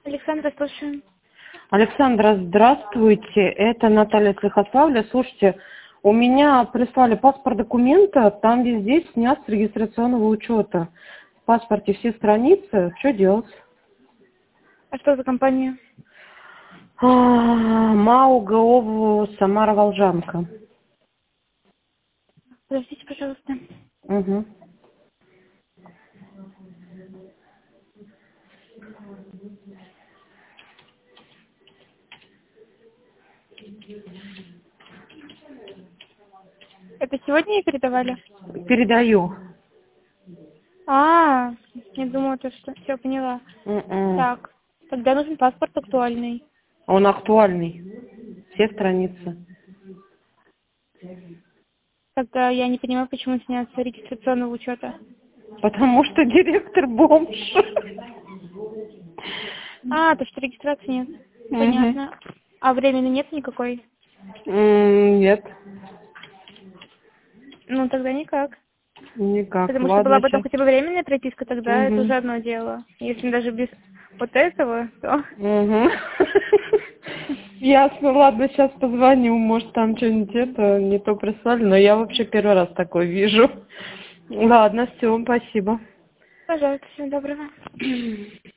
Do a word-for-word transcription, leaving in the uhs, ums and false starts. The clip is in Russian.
Александра, слушаю. Александра, здравствуйте. Это Наталья Слехославля. Слушайте, у меня прислали паспорт документа, там везде снят с регистрационного учета. В паспорте все страницы. Что делать? А что за компания? А, МАУ ГОВ Самара-Волжанка. Подождите, пожалуйста. Угу. Это сегодня ей передавали? Передаю. А, я думала, то, что... Все, поняла. М-м. Так, тогда нужен паспорт актуальный. Он актуальный. Все страницы. Тогда я не понимаю, почему снят с регистрационного учета. Потому что директор бомж. А, то, что регистрации нет. Угу. Понятно. А времени нет никакой? М, Нет. Ну, тогда никак. Никак. Потому что была Ладно, бы там сейчас. хотя бы временная прописка, тогда это Угу. уже одно дело. Если даже без вот этого, то... Угу. Ясно, ладно, сейчас позвоню, может там что-нибудь это не то прислали, но я вообще первый раз такое вижу. Ладно, все, спасибо. Пожалуйста, всего доброго.